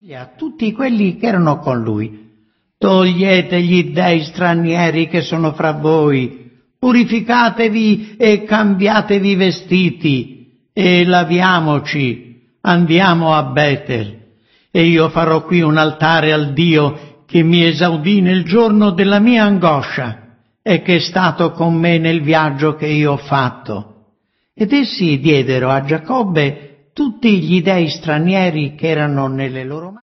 a tutti quelli che erano con lui: togliete gli dei stranieri che sono fra voi, purificatevi e cambiatevi vestiti, e laviamoci, andiamo a Betel, e io farò qui un altare al Dio che mi esaudì nel giorno della mia angoscia e che è stato con me nel viaggio che io ho fatto. Ed essi diedero a Giacobbe tutti gli dei stranieri che erano nelle loro mani.